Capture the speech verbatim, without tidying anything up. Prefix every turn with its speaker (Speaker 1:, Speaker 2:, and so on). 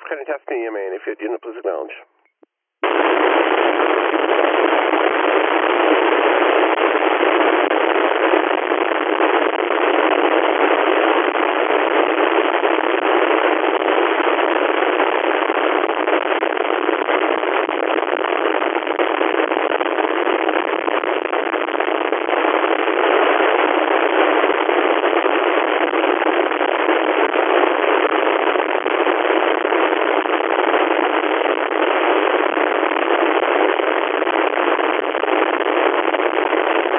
Speaker 1: kind of testing you, man, if you didn't, please acknowledge.